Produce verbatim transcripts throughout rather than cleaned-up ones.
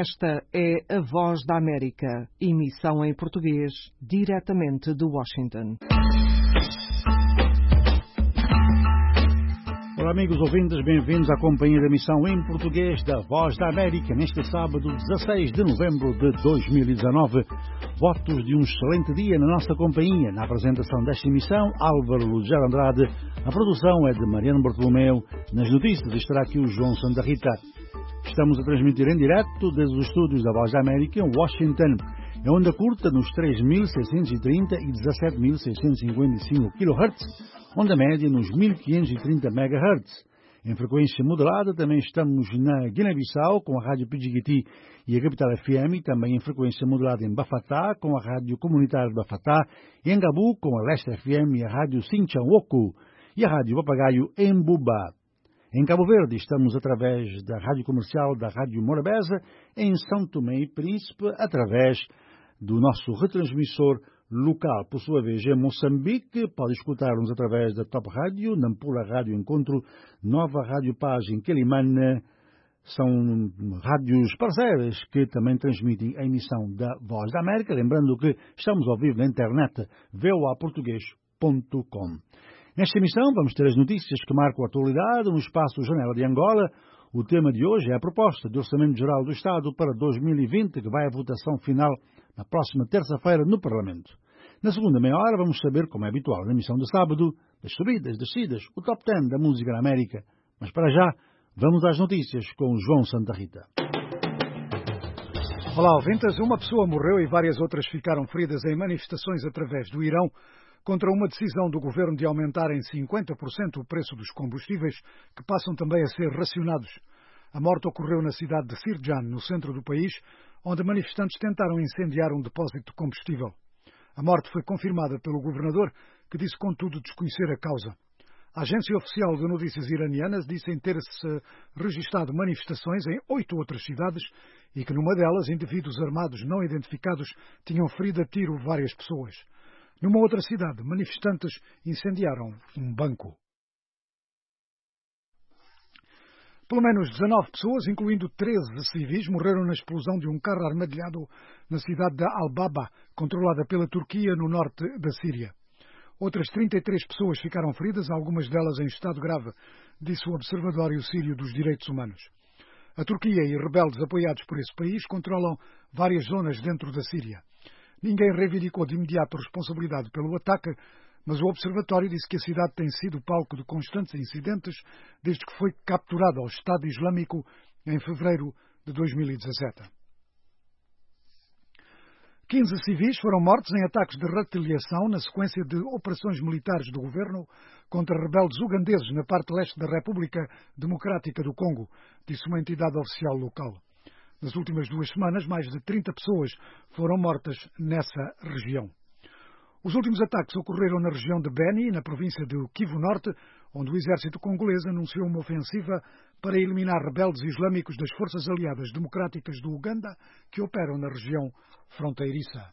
Esta é a Voz da América, emissão em português, diretamente de Washington. Olá amigos ouvintes, bem-vindos à companhia da emissão em português da Voz da América, neste sábado dezasseis de novembro de dois mil e dezanove. Votos de um excelente dia na nossa companhia. Na apresentação desta emissão, Álvaro Lugero Andrade. A produção é de Mariano Bartolomeu. Nas notícias estará aqui o João Santa Rita. Estamos a transmitir em direto desde os estúdios da Voz da América em Washington. Em onda curta nos três mil seiscentos e trinta e dezassete mil seiscentos e cinquenta e cinco quilohertz, onda média nos mil quinhentos e trinta megahertz. Em frequência modulada também estamos na Guiné-Bissau com a Rádio Pidjigiti e a Capital F M, e também em frequência modulada em Bafatá com a Rádio Comunitária de Bafatá, em Gabu com a Leste F M e a Rádio Sinchawoku e a Rádio Papagaio em Buba. Em Cabo Verde estamos através da Rádio Comercial da Rádio Morabeza, em São Tomé e Príncipe através do nosso retransmissor local. Por sua vez, em Moçambique, pode escutar-nos através da Top Rádio, Nampula Rádio Encontro, Nova Rádio Paz em Quelimane. São rádios parceiras que também transmitem a emissão da Voz da América. Lembrando que estamos ao vivo na internet, v o a português ponto com. Nesta emissão vamos ter as notícias que marcam a atualidade no espaço Janela de Angola. O tema de hoje é a proposta de Orçamento Geral do Estado para dois mil e vinte, que vai à votação final na próxima terça-feira no Parlamento. Na segunda meia hora vamos saber, como é habitual na emissão de sábado, das subidas, descidas, o top dez da música na América. Mas para já, vamos às notícias com o João Santa Rita. Olá, ouvintes. Uma pessoa morreu e várias outras ficaram feridas em manifestações através do Irão contra uma decisão do governo de aumentar em cinquenta por cento o preço dos combustíveis, que passam também a ser racionados. A morte ocorreu na cidade de Sirjan, no centro do país, onde manifestantes tentaram incendiar um depósito de combustível. A morte foi confirmada pelo governador, que disse contudo desconhecer a causa. A agência oficial de notícias iranianas disse em ter-se registado manifestações em oito outras cidades e que numa delas indivíduos armados não identificados tinham ferido a tiro várias pessoas. Numa outra cidade, manifestantes incendiaram um banco. Pelo menos dezanove pessoas, incluindo treze civis, morreram na explosão de um carro armadilhado na cidade de Al-Baba, controlada pela Turquia no norte da Síria. Outras trinta e três pessoas ficaram feridas, algumas delas em estado grave, disse o Observatório Sírio dos Direitos Humanos. A Turquia e rebeldes apoiados por esse país controlam várias zonas dentro da Síria. Ninguém reivindicou de imediato responsabilidade pelo ataque, mas o Observatório disse que a cidade tem sido palco de constantes incidentes desde que foi capturada ao Estado Islâmico em fevereiro de dois mil e dezassete. quinze civis foram mortos em ataques de retaliação na sequência de operações militares do governo contra rebeldes ugandeses na parte leste da República Democrática do Congo, disse uma entidade oficial local. Nas últimas duas semanas, mais de trinta pessoas foram mortas nessa região. Os últimos ataques ocorreram na região de Beni, na província de Kivu Norte, onde o exército congolês anunciou uma ofensiva para eliminar rebeldes islâmicos das Forças Aliadas Democráticas do Uganda, que operam na região fronteiriça.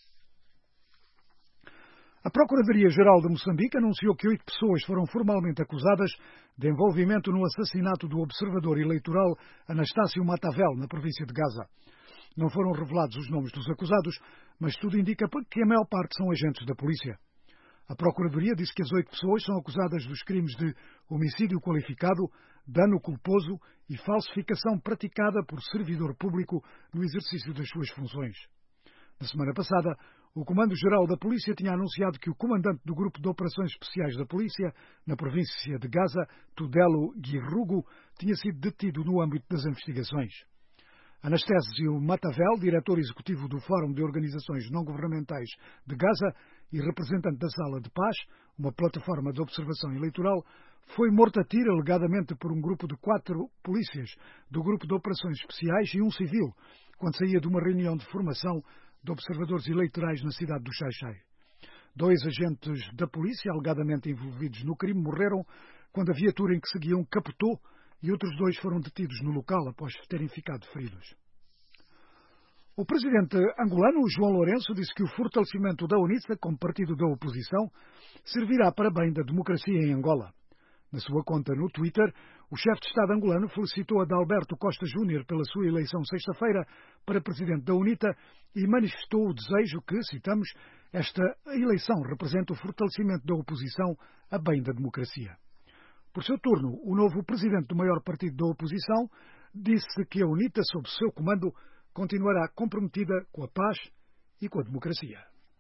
A Procuradoria-Geral de Moçambique anunciou que oito pessoas foram formalmente acusadas de envolvimento no assassinato do observador eleitoral Anastácio Matavel, na província de Gaza. Não foram revelados os nomes dos acusados, mas tudo indica que a maior parte são agentes da polícia. A Procuradoria disse que as oito pessoas são acusadas dos crimes de homicídio qualificado, dano culposo e falsificação praticada por servidor público no exercício das suas funções. Na semana passada, o Comando-Geral da Polícia tinha anunciado que o comandante do Grupo de Operações Especiais da Polícia, na província de Gaza, Tudelo Guirrugo, tinha sido detido no âmbito das investigações. Anastácio Matavel, diretor executivo do Fórum de Organizações Não-Governamentais de Gaza e representante da Sala de Paz, uma plataforma de observação eleitoral, foi morto a tiro alegadamente por um grupo de quatro polícias do Grupo de Operações Especiais e um civil, quando saía de uma reunião de formação de observadores eleitorais na cidade do Xai-Xai. Dois agentes da polícia, alegadamente envolvidos no crime, morreram quando a viatura em que seguiam capotou e outros dois foram detidos no local após terem ficado feridos. O presidente angolano, João Lourenço, disse que o fortalecimento da UNITA como partido da oposição servirá para bem da democracia em Angola. Na sua conta no Twitter, o chefe de Estado angolano felicitou Adalberto Costa Júnior pela sua eleição sexta-feira para presidente da UNITA e manifestou o desejo que, citamos, esta eleição representa o fortalecimento da oposição a bem da democracia. Por seu turno, o novo presidente do maior partido da oposição disse que a UNITA, sob seu comando, continuará comprometida com a paz e com a democracia.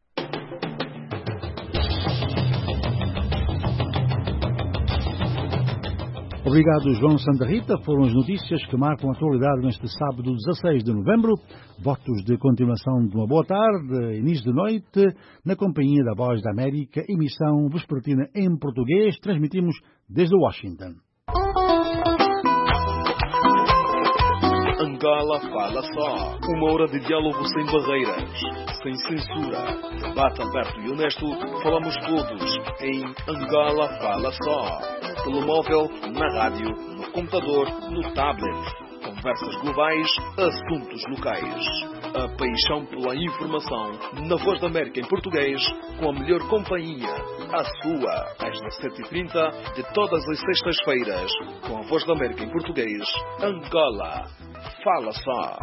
Obrigado, João Santa Rita. Foram as notícias que marcam a atualidade neste sábado, dezasseis de novembro. Votos de continuação de uma boa tarde, início de noite, na companhia da Voz da América, emissão vespertina em português. Transmitimos desde Washington. Angola fala só. Uma hora de diálogo sem barreiras, sem censura. Debate aberto e honesto. Falamos todos em Angola fala só. No telemóvel, na rádio, no computador, no tablet. Conversas globais, assuntos locais. A paixão pela informação na Voz da América em português, com a melhor companhia. A sua, às dezessete e trinta, de todas as sextas-feiras, com a Voz da América em português. Angola. Fala só.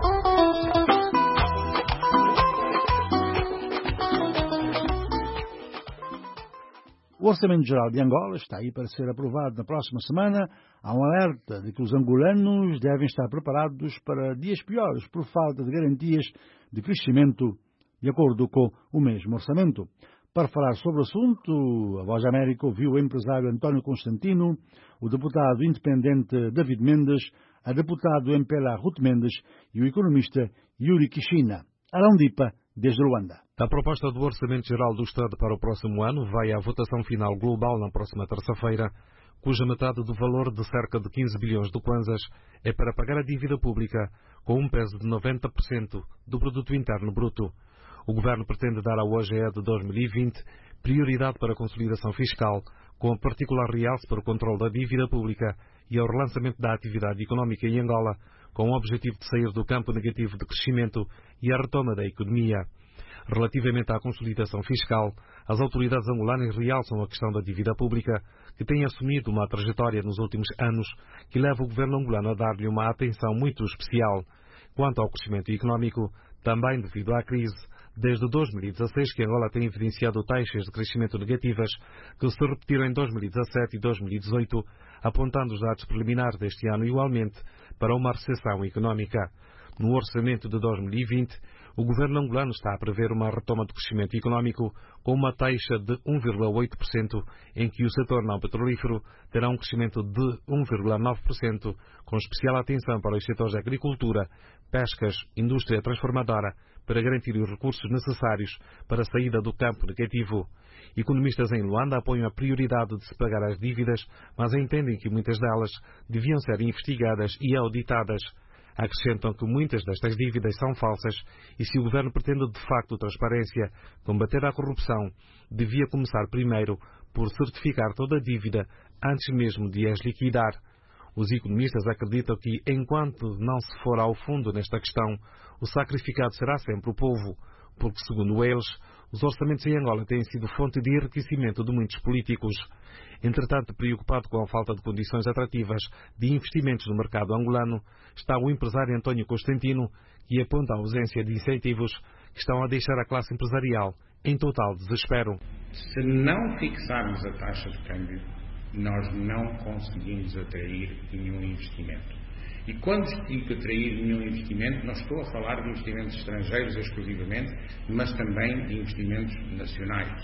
O Orçamento Geral de Angola está aí para ser aprovado na próxima semana. Há um alerta de que os angolanos devem estar preparados para dias piores por falta de garantias de crescimento, de acordo com o mesmo orçamento. Para falar sobre o assunto, a Voz da América ouviu o empresário António Constantino, o deputado independente David Mendes, a deputada do M P L A Ruth Mendes e o economista Yuri Kishina. Arão Dipa, desde Luanda. A proposta do Orçamento Geral do Estado para o próximo ano vai à votação final global na próxima terça-feira, cuja metade do valor de cerca de quinze bilhões de kwanzas é para pagar a dívida pública, com um peso de noventa por cento do produto interno bruto. O Governo pretende dar ao O G E de dois mil e vinte prioridade para a consolidação fiscal, com particular realce para o controle da dívida pública e ao relançamento da atividade económica em Angola, com o objetivo de sair do campo negativo de crescimento e a retoma da economia. Relativamente à consolidação fiscal, as autoridades angolanas realçam a questão da dívida pública, que tem assumido uma trajetória nos últimos anos que leva o governo angolano a dar-lhe uma atenção muito especial. Quanto ao crescimento económico, também devido à crise, desde dois mil e dezasseis que Angola tem evidenciado taxas de crescimento negativas que se repetiram em dois mil e dezassete e dois mil e dezoito, apontando os dados preliminares deste ano igualmente para uma recessão económica. No orçamento de dois mil e vinte, o governo angolano está a prever uma retoma do crescimento económico com uma taxa de um vírgula oito por cento, em que o setor não petrolífero terá um crescimento de um vírgula nove por cento, com especial atenção para os setores de agricultura, pescas, indústria transformadora, para garantir os recursos necessários para a saída do campo negativo. Economistas em Luanda apoiam a prioridade de se pagar as dívidas, mas entendem que muitas delas deviam ser investigadas e auditadas. Acrescentam que muitas destas dívidas são falsas e, se o governo pretende de facto transparência, combater a corrupção, devia começar primeiro por certificar toda a dívida antes mesmo de as liquidar. Os economistas acreditam que, enquanto não se for ao fundo nesta questão, o sacrificado será sempre o povo, porque, segundo eles, os orçamentos em Angola têm sido fonte de enriquecimento de muitos políticos. Entretanto, preocupado com a falta de condições atrativas de investimentos no mercado angolano, está o empresário António Constantino, que aponta a ausência de incentivos que estão a deixar a classe empresarial em total desespero. Se não fixarmos a taxa de câmbio, nós não conseguimos atrair nenhum investimento. E quando digo atrair nenhum investimento, não estou a falar de investimentos estrangeiros exclusivamente, mas também de investimentos nacionais.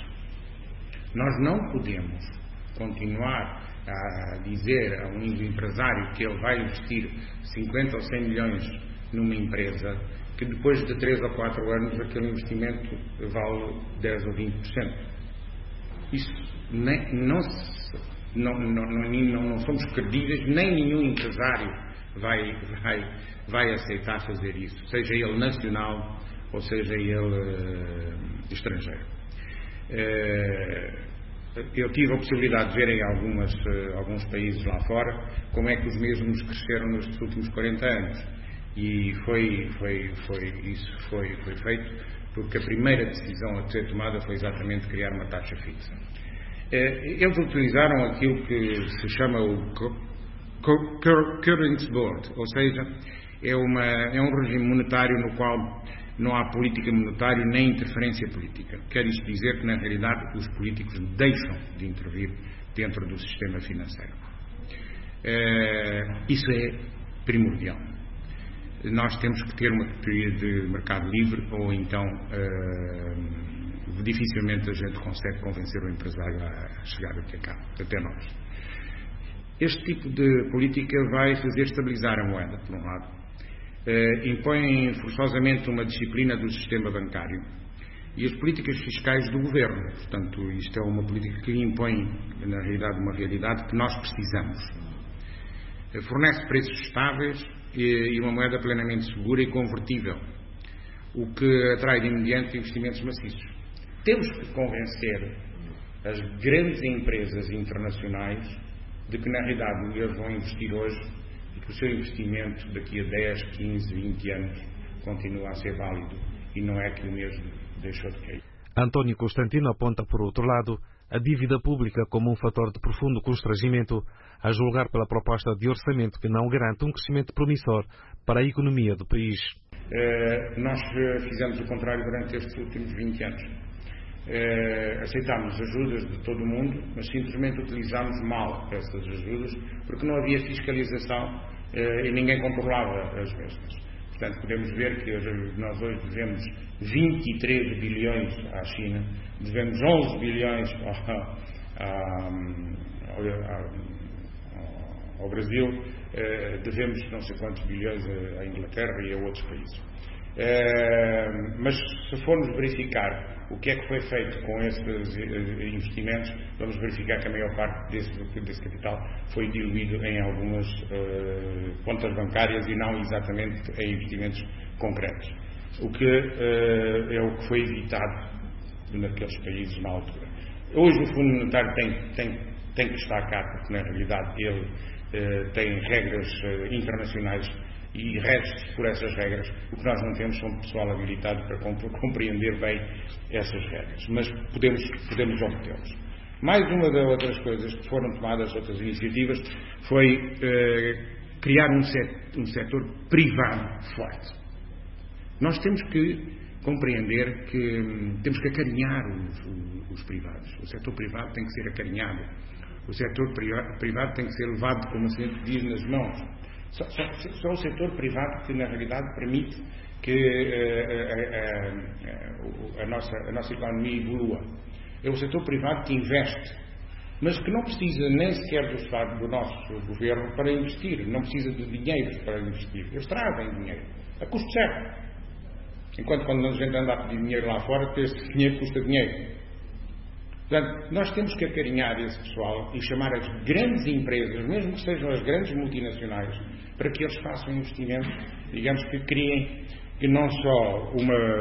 Nós não podemos continuar a dizer a um empresário que ele vai investir cinquenta ou cem milhões numa empresa, que depois de três ou quatro anos aquele investimento vale dez ou vinte por cento. Isso nem, não, não, não, não, não somos credíveis, nem nenhum empresário vai, vai, vai aceitar fazer isso, seja ele nacional ou seja ele uh, estrangeiro. Uh, eu tive a possibilidade de ver em algumas, uh, alguns países lá fora como é que os mesmos cresceram nestes últimos quarenta anos, e foi, foi, foi, isso foi, foi feito porque a primeira decisão a ser tomada foi exatamente criar uma taxa fixa. Eles utilizaram aquilo que se chama o Currency Board, ou seja, é, uma, é um regime monetário no qual não há política monetária nem interferência política. Quer isto dizer que, na realidade, os políticos deixam de intervir dentro do sistema financeiro. Isso é primordial. Nós temos que ter uma teoria de mercado livre ou então dificilmente a gente consegue convencer o empresário a chegar até cá, até nós. Este tipo de política vai fazer estabilizar a moeda, por um lado. Uh, impõe forçosamente uma disciplina do sistema bancário e as políticas fiscais do governo. Portanto, isto é uma política que impõe, na realidade, uma realidade que nós precisamos. Uh, fornece preços estáveis e, e uma moeda plenamente segura e convertível, o que atrai de imediato investimentos maciços. Temos que convencer as grandes empresas internacionais de que, na realidade, eles vão investir hoje e que o seu investimento daqui a dez, quinze, vinte anos continua a ser válido e não é que o mesmo deixou de cair. António Constantino aponta, por outro lado, a dívida pública como um fator de profundo constrangimento, a julgar pela proposta de orçamento que não garante um crescimento promissor para a economia do país. Uh, nós fizemos o contrário durante estes últimos vinte anos. Uh, aceitámos ajudas de todo o mundo, mas simplesmente utilizámos mal essas ajudas porque não havia fiscalização uh, e ninguém controlava as mesmas. Portanto, podemos ver que hoje, nós hoje devemos vinte e três bilhões à China, devemos onze bilhões ao, ao, ao Brasil, uh, devemos não sei quantos bilhões à Inglaterra e a outros países. Uh, mas se formos verificar o que é que foi feito com esses uh, investimentos, vamos verificar que a maior parte desse, desse capital foi diluído em algumas uh, contas bancárias e não exatamente em investimentos concretos, o que uh, é o que foi evitado naqueles países na altura. Hoje o Fundo Monetário tem, tem, tem que estar cá, porque na realidade ele uh, tem regras uh, internacionais e rege por essas regras. O que nós não temos são pessoal habilitado para compreender bem essas regras, mas podemos, podemos obtê-los. Mais uma das outras coisas que foram tomadas, outras iniciativas, foi eh, criar um, set, um setor privado forte. Nós temos que compreender que hum, temos que acarinhar os, os, os privados. O setor privado tem que ser acarinhado. O setor privado tem que ser levado, como se diz, nas mãos. Só, só, só o setor privado que, na realidade, permite que uh, uh, uh, uh, a, nossa, a nossa economia evolua. É o setor privado que investe, mas que não precisa nem sequer do Estado, do nosso governo, para investir. Não precisa de dinheiro para investir. Eles trazem dinheiro, a custo certo. Enquanto quando a gente anda a pedir dinheiro lá fora, esse dinheiro custa dinheiro. Portanto, nós temos que acarinhar esse pessoal e chamar as grandes empresas, mesmo que sejam as grandes multinacionais, para que eles façam investimentos, digamos, que criem que não só uma,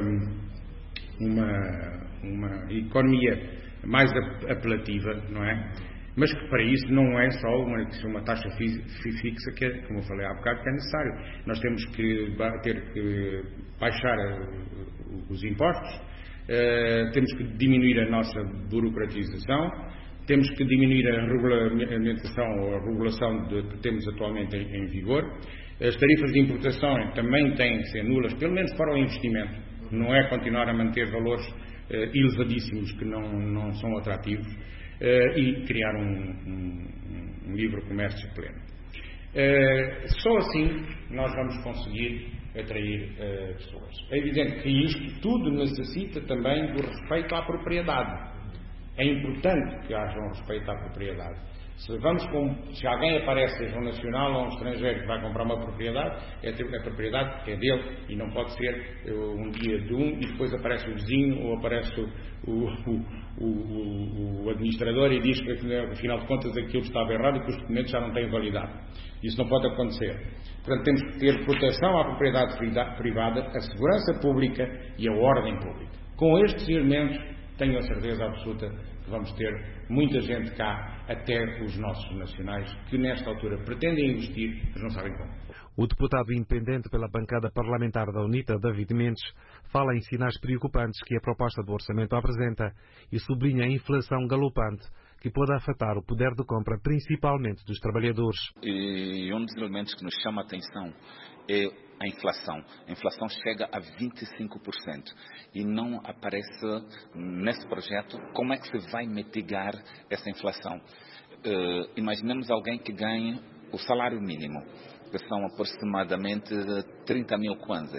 uma, uma economia mais apelativa, não é? Mas que para isso não é só uma, uma taxa fixa, que é, como eu falei há bocado, que é necessário. Nós temos que ter que baixar os impostos. Uh, temos que diminuir a nossa burocratização, temos que diminuir a regulamentação ou a regulação de, que temos atualmente em, em vigor. As tarifas de importação também têm que ser nulas, pelo menos para o investimento. Não é continuar a manter valores uh, elevadíssimos que não, não são atrativos uh, e criar um, um, um livre comércio pleno. Uh, só assim nós vamos conseguir atrair uh, pessoas. É evidente que isto tudo necessita também do respeito à propriedade. É importante que haja um respeito à propriedade. Se, vamos com, se alguém aparece, seja um nacional ou um estrangeiro que vai comprar uma propriedade, é a propriedade que é dele e não pode ser uh, um dia de um e depois aparece o vizinho ou aparece o, o, o, o, o administrador e diz que afinal de contas aquilo estava errado e que os documentos já não têm validade. Isso não pode acontecer. Portanto, temos que ter proteção à propriedade privada, a segurança pública e a ordem pública. Com estes elementos, tenho a certeza absoluta que vamos ter muita gente cá, até os nossos nacionais, que nesta altura pretendem investir, mas não sabem como. O deputado independente pela bancada parlamentar da UNITA, David Mendes, fala em sinais preocupantes que a proposta do orçamento apresenta e sublinha a inflação galopante que pode afetar o poder de compra, principalmente dos trabalhadores. E um dos elementos que nos chama a atenção é a inflação. A inflação chega a vinte e cinco por cento e não aparece nesse projeto como é que se vai mitigar essa inflação. Uh, imaginemos alguém que ganhe o salário mínimo, que são aproximadamente trinta mil kwanzas.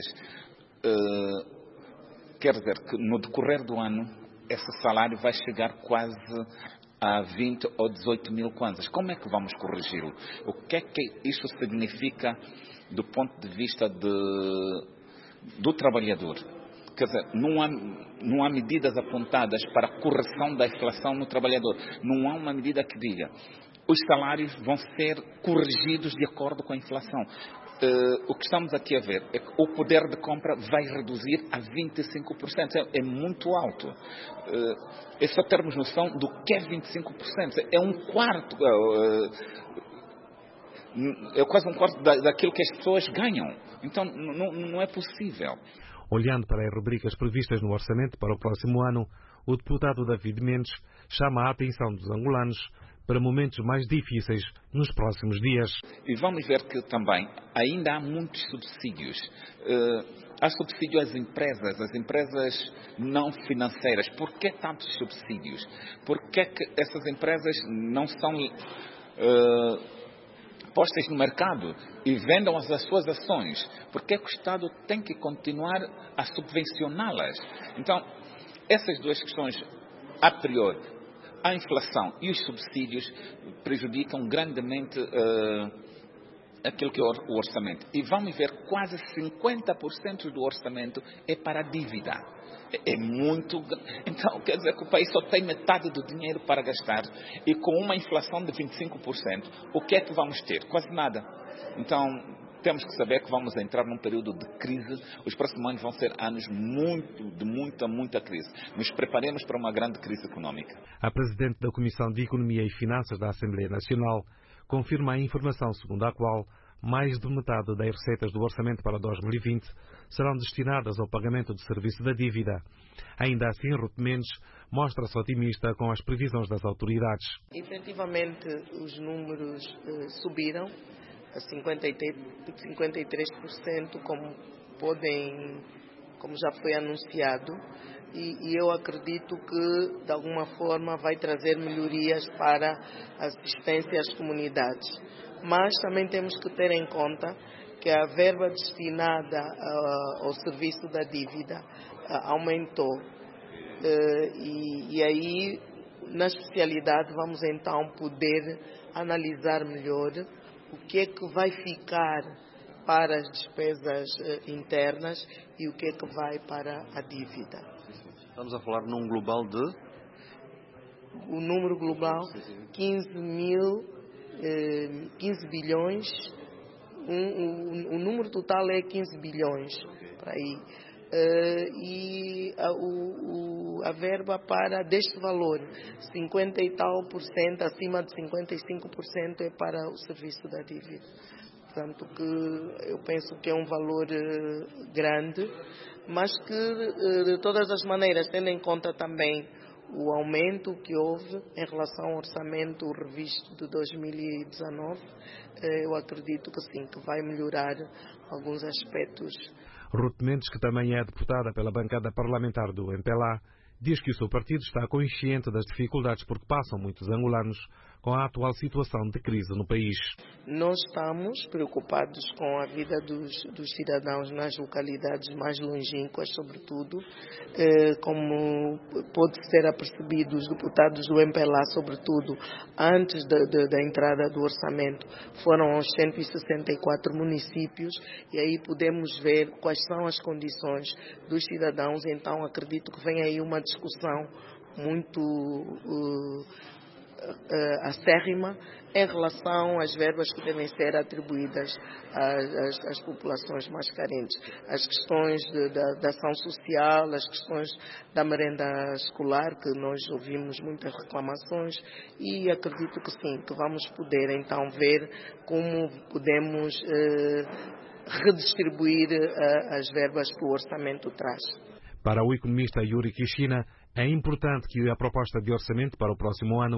Uh, quer dizer que no decorrer do ano esse salário vai chegar quase a vinte ou dezoito mil kwanzas. Como é que vamos corrigi-lo? O que é que isso significa do ponto de vista de, do trabalhador? Quer dizer, não há, não há medidas apontadas para a correção da inflação no trabalhador. Não há uma medida que diga os salários vão ser corrigidos de acordo com a inflação. Uh, o que estamos aqui a ver é que o poder de compra vai reduzir a vinte e cinco por cento. É, é muito alto. Uh, é só termos noção do que é vinte e cinco por cento. É um quarto, uh, é quase um quarto da, daquilo que as pessoas ganham. Então não, não é possível. Olhando para as rubricas previstas no orçamento para o próximo ano, o deputado David Mendes chama a atenção dos angolanos para momentos mais difíceis nos próximos dias. E vamos ver que também ainda há muitos subsídios. Uh, há subsídio às empresas, às empresas não financeiras. Por que tantos subsídios? Por que que essas empresas não são uh, postas no mercado e vendam as, as suas ações? Por que que o Estado tem que continuar a subvencioná-las? Então, essas duas questões, a priori, a inflação e os subsídios prejudicam grandemente uh, aquilo que é o orçamento. E vamos ver, quase cinquenta por cento do orçamento é para a dívida. É, é muito... Então, quer dizer que o país só tem metade do dinheiro para gastar. E com uma inflação de vinte e cinco por cento, o que é que vamos ter? Quase nada. Então, temos que saber que vamos entrar num período de crise. Os próximos anos vão ser anos muito, de muita, muita crise. Nos preparemos para uma grande crise económica. A Presidente da Comissão de Economia e Finanças da Assembleia Nacional confirma a informação segundo a qual mais de metade das receitas do orçamento para dois mil e vinte serão destinadas ao pagamento de serviço da dívida. Ainda assim, Ruth Mendes mostra-se otimista com as previsões das autoridades. Efetivamente, os números eh, subiram a cinquenta e três por cento, como podem, como já foi anunciado, e, e eu acredito que de alguma forma vai trazer melhorias para a assistência às comunidades. Mas também temos que ter em conta que a verba destinada uh, ao serviço da dívida uh, aumentou. Uh, e, e aí, na especialidade, vamos então poder analisar melhor o que é que vai ficar para as despesas uh, internas e o que é que vai para a dívida. Estamos a falar num global de? O número global, quinze mil, uh, quinze bilhões, um, um, o número total é quinze bilhões, para aí. Uh, e a, o, o, a verba para deste valor, cinquenta e tal por cento, acima de cinquenta e cinco por cento é para o serviço da dívida. Portanto, que eu penso que é um valor uh, grande, mas que uh, de todas as maneiras, tendo em conta também o aumento que houve em relação ao orçamento revisto de dois mil e dezanove, uh, eu acredito que sim, que vai melhorar alguns aspectos. Ruth Mendes, que também é deputada pela bancada parlamentar do M P L A, diz que o seu partido está consciente das dificuldades por que passam muitos angolanos com a atual situação de crise no país. Nós estamos preocupados com a vida dos, dos cidadãos nas localidades mais longínquas, sobretudo, eh, como pode ser apercebido, os deputados do M P L A, sobretudo, antes da, da, da entrada do orçamento, foram aos cento e sessenta e quatro municípios, e aí podemos ver quais são as condições dos cidadãos. Então acredito que vem aí uma discussão muito uh, uh, acérrima em relação às verbas que devem ser atribuídas às, às, às populações mais carentes. As questões de, da, da ação social, as questões da merenda escolar, que nós ouvimos muitas reclamações, e acredito que sim, que vamos poder então ver como podemos uh, redistribuir uh, as verbas que o orçamento traz. Para o economista Yuri Kishina, é importante que a proposta de orçamento para o próximo ano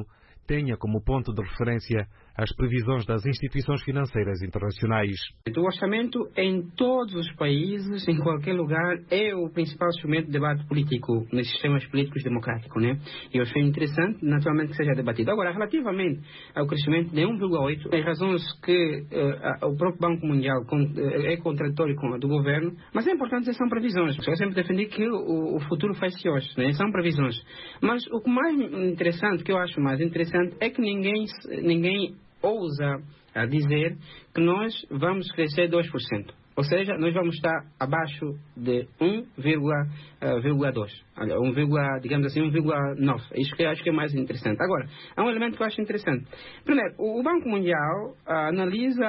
tenha como ponto de referência as previsões das instituições financeiras internacionais. O orçamento em todos os países, em qualquer lugar, é o principal instrumento de debate político nos sistemas políticos democráticos, né? E eu achei interessante, naturalmente, que seja debatido. Agora, relativamente ao crescimento de um vírgula oito, tem razões que uh, o próprio Banco Mundial com, uh, é contraditório com a do governo, mas é importante dizer que são previsões. Eu sempre defendi que o, o futuro faz-se hoje, né? São previsões. Mas o que mais interessante, que eu acho mais interessante, é que ninguém, ninguém ousa a dizer que nós vamos crescer dois por cento. Ou seja, nós vamos estar abaixo de um vírgula dois. um, digamos assim, um vírgula nove. Isso que eu acho que é mais interessante. Agora, há um elemento que eu acho interessante. Primeiro, o Banco Mundial uh, analisa,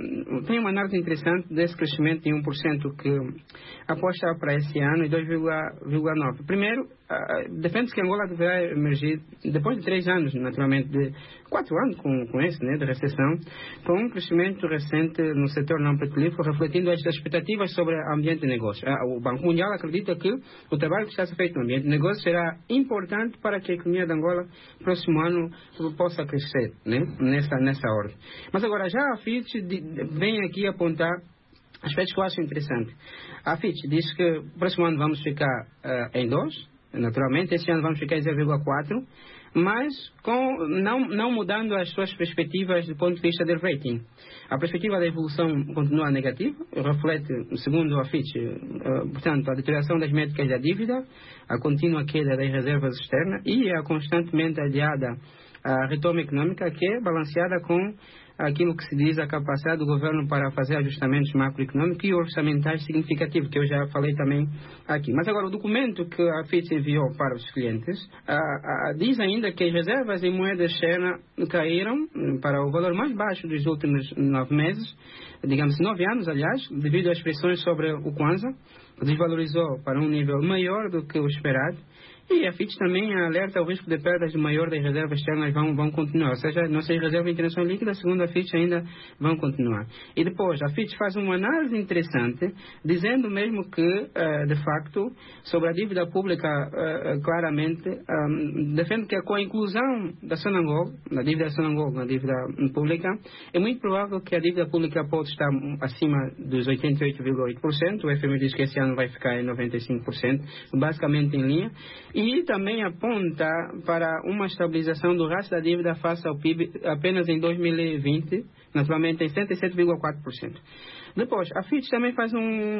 tem uma análise interessante desse crescimento de um por cento que aposta para esse ano e dois vírgula nove por cento. Primeiro, uh, defende-se que Angola deverá emergir, depois de três anos, naturalmente, de quatro anos com, com esse, né, de recessão, com um crescimento recente no setor não petrolífero, refletindo as expectativas sobre o ambiente de negócio. Uh, o Banco Mundial acredita que o trabalho que está a ser feito no ambiente de negócio será importante para que a economia de Angola, no próximo ano, possa crescer, né, nessa, nessa ordem. Mas agora, já a Fitch vem aqui apontar aspectos que eu acho interessantes. A Fitch diz que no próximo ano vamos ficar uh, em dois, naturalmente, este ano vamos ficar em zero vírgula quatro, mas com, não, não mudando as suas perspectivas do ponto de vista do rating. A perspectiva da evolução continua negativa, reflete, segundo a Fitch, uh, portanto, a deterioração das métricas da dívida, a contínua queda das reservas externas e a constantemente adiada a retoma econômica, que é balanceada com aquilo que se diz a capacidade do governo para fazer ajustamentos macroeconômicos e orçamentais significativos, que eu já falei também aqui. Mas agora, o documento que a Fitch enviou para os clientes a, a, diz ainda que as reservas em moeda externa caíram para o valor mais baixo dos últimos nove meses, digamos nove anos, aliás, devido às pressões sobre o Kwanza, desvalorizou para um nível maior do que o esperado. E a Fitch também alerta o risco de perdas maior das reservas externas vão, vão continuar. Ou seja, nossas reservas internacionais líquidas, segundo a Fitch, ainda vão continuar. E depois, a Fitch faz uma análise interessante, dizendo mesmo que, uh, de facto, sobre a dívida pública, uh, claramente, um, defende que com a inclusão da Sonangol, da dívida da Sonangol na dívida pública, é muito provável que a dívida pública pode estar acima dos oitenta e oito vírgula oito por cento. O F M I diz que esse ano vai ficar em noventa e cinco por cento, basicamente em linha. E também aponta para uma estabilização do rastro da dívida face ao P I B apenas em dois mil e vinte, naturalmente em setenta e sete vírgula quatro por cento. Depois, a Fitch também faz um,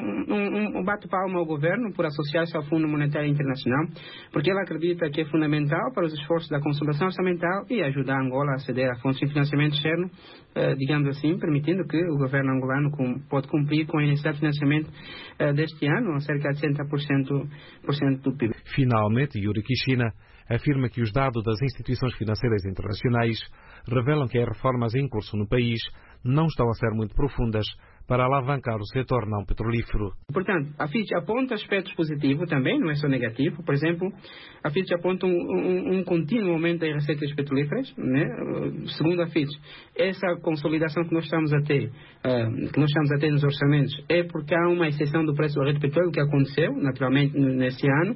um, um bate-palma ao governo por associar-se ao Fundo Monetário Internacional, porque ela acredita que é fundamental para os esforços da consolidação orçamental e ajudar a Angola a aceder a fontes de financiamento externo, eh, digamos assim, permitindo que o governo angolano com, pode cumprir com a necessidade de financiamento eh, deste ano, a cerca de sessenta por cento, por cento do P I B. Finalmente, Yuri Kishina afirma que os dados das instituições financeiras internacionais revelam que as reformas em curso no país não estão a ser muito profundas para alavancar o setor não petrolífero. Portanto, a Fitch aponta aspectos positivos também, não é só negativo. Por exemplo, a Fitch aponta um, um, um contínuo aumento das receitas petrolíferas, né? Segundo a Fitch, essa consolidação que nós estamos a ter, uh, que nós estamos a ter nos orçamentos, é porque há uma exceção do preço do barril de petróleo que aconteceu, naturalmente, nesse ano,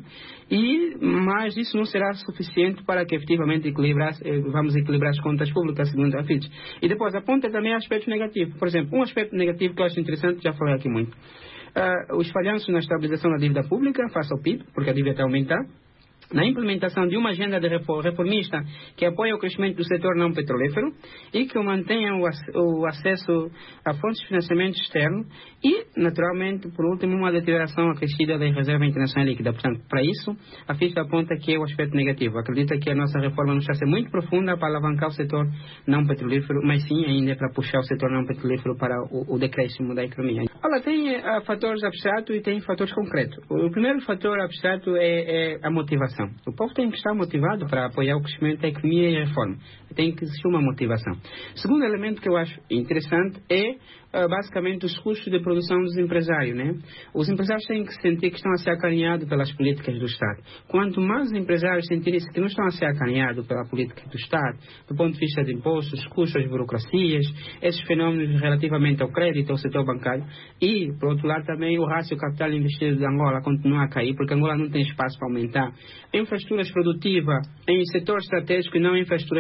e, mas isso não será suficiente para que efetivamente equilibrar, vamos equilibrar as contas públicas, segundo a Fitch. E depois aponta também aspectos negativos. Por exemplo, um aspecto negativo que eu acho interessante, já falei aqui muito. Uh, os falhanços na estabilização da dívida pública face ao P I B, porque a dívida está a aumentar. Na implementação de uma agenda de reformista que apoia o crescimento do setor não petrolífero e que mantenha o acesso a fontes de financiamento externo e, naturalmente, por último, uma deterioração acrescida da reserva internacional líquida. Portanto, para isso, a Fitch aponta que é o aspecto negativo. Acredita que a nossa reforma não está a ser muito profunda para alavancar o setor não petrolífero, mas sim ainda é para puxar o setor não petrolífero para o, o decréscimo da economia. Ela tem uh, fatores abstratos e tem fatores concretos. O primeiro fator abstrato é, é a motivação. O povo tem que estar motivado para apoiar o crescimento da economia e a reforma. Tem que existir uma motivação. O segundo elemento que eu acho interessante é uh, basicamente os custos de produção dos empresários, né? Os empresários têm que sentir que estão a ser acarinhados pelas políticas do Estado. Quanto mais os empresários sentirem que não estão a ser acarinhados pela política do Estado, do ponto de vista de impostos, custos, burocracias, esses fenômenos relativamente ao crédito, ao setor bancário, e, por outro lado, também o rácio capital investido de Angola continua a cair, porque Angola não tem espaço para aumentar infraestruturas produtivas em setores estratégicos e não infraestruturas de consumo.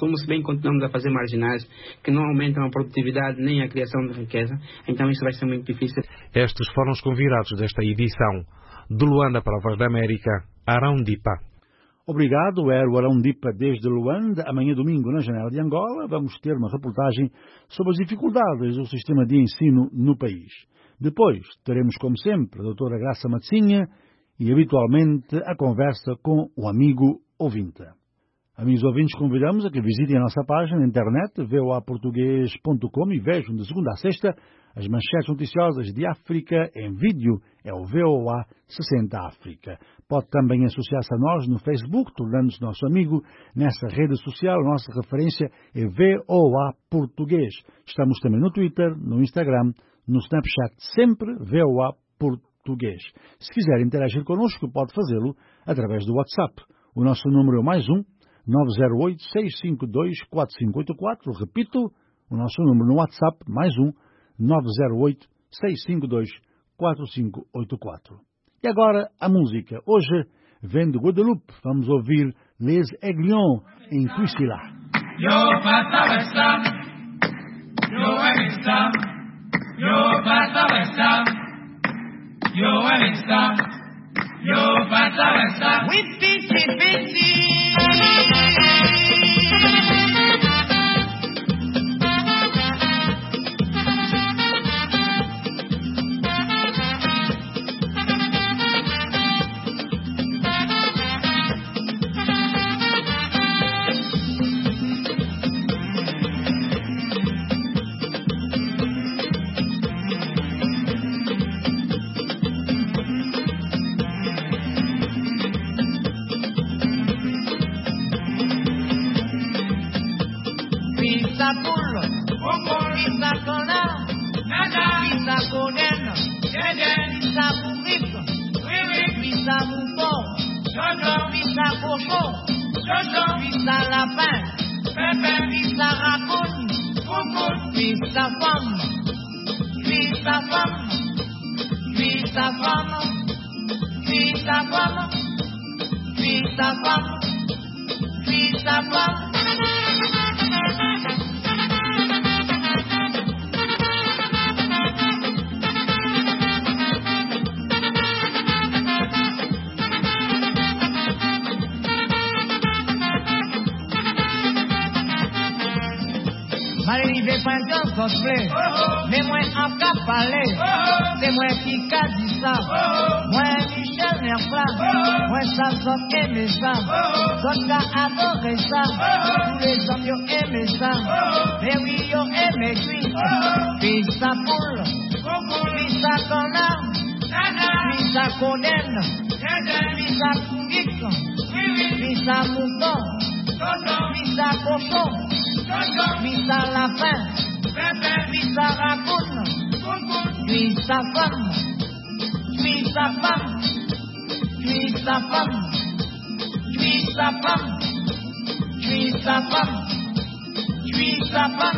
como se bem continuamos a fazer marginais, que não aumentam a produtividade nem a criação de riqueza, então isso vai ser muito difícil. Estes foram os convidados desta edição. De Luanda para a Voz da América, Arão Dipa. Obrigado, era o Arão Dipa desde Luanda. Amanhã, domingo, na Janela de Angola, vamos ter uma reportagem sobre as dificuldades do sistema de ensino no país. Depois, teremos, como sempre, a doutora Graça Matzinha e, habitualmente, a conversa com o amigo ouvinte. Amigos ouvintes, convidamos a que visitem a nossa página na internet, v o a português ponto com, e vejam de segunda a sexta as manchetes noticiosas de África em vídeo. É o V O A sessenta África. Pode também associar-se a nós no Facebook, tornando-se nosso amigo. Nessa rede social, a nossa referência é V O A Português. Estamos também no Twitter, no Instagram, no Snapchat, sempre V O A Português. Se quiser interagir connosco, pode fazê-lo através do WhatsApp. O nosso número é mais um, nove zero oito, seis cinco dois, quatro cinco oito quatro. Repito, o nosso número no WhatsApp, mais um, nove zero oito, seis cinco dois, quatro cinco oito quatro. E agora a música. Hoje vem de Guadeloupe. Vamos ouvir Les Aiguillons em Cuisila. Yo patavesta, yo evista, yo patavesta, yo evista, yo patavesta. Oui, piti, piti. Cosplay, mais moi en cap parler, c'est moi qui qu'a dit ça, moi Michel Nerfla, moi ça sort aimé ça, sort qu'a adoré ça, tous les hommes yo aimé ça, mais oui yo aimé lui, puis ça poule, puis ça connard, puis ça condamne, puis ça cougique, puis ça mouton, puis ça cochon, puis ça lapin. Puis sa raconte, puis sa femme, puis sa femme, puis sa femme, puis sa femme, puis sa femme, puis sa femme.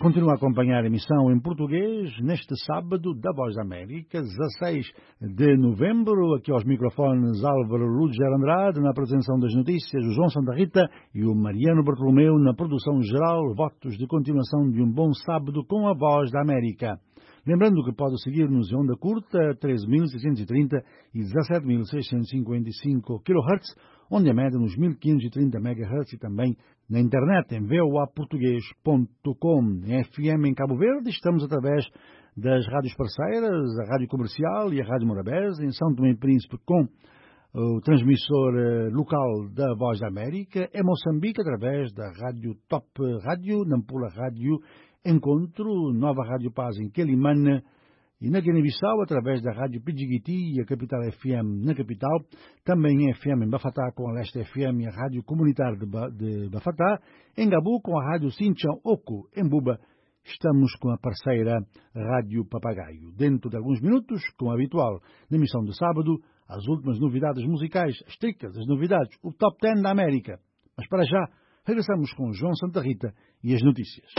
Continua a acompanhar a emissão em português neste sábado da Voz da América, dezasseis de novembro. Aqui aos microfones Álvaro Rudiger Andrade, na apresentação das notícias, o João Santa Rita e o Mariano Bartolomeu na produção geral. Votos de continuação de um bom sábado com a Voz da América. Lembrando que pode seguir-nos em onda curta, treze mil seiscentos e trinta e dezassete mil seiscentos e cinquenta e cinco quilohertz, onde a média nos mil quinhentos e trinta megahertz e também na internet em v o a português ponto com. Em F M em Cabo Verde estamos através das rádios parceiras, a Rádio Comercial e a Rádio Morabeza, em São Tomé e Príncipe com o transmissor local da Voz da América, em Moçambique através da Rádio Top Rádio, Nampula Rádio Encontro, Nova Rádio Paz em Quelimane e na Guiné-Bissau através da Rádio Pidjigiti e a Capital F M na capital, também em F M em Bafatá com a Leste F M e a Rádio Comunitária de, ba de Bafatá, em Gabu com a Rádio Sinchão Oco, em Buba estamos com a parceira Rádio Papagaio. Dentro de alguns minutos, como habitual, na emissão de sábado, as últimas novidades musicais, as tricas, as novidades, o Top dez da América. Mas para já, regressamos com João Santa Rita e as notícias.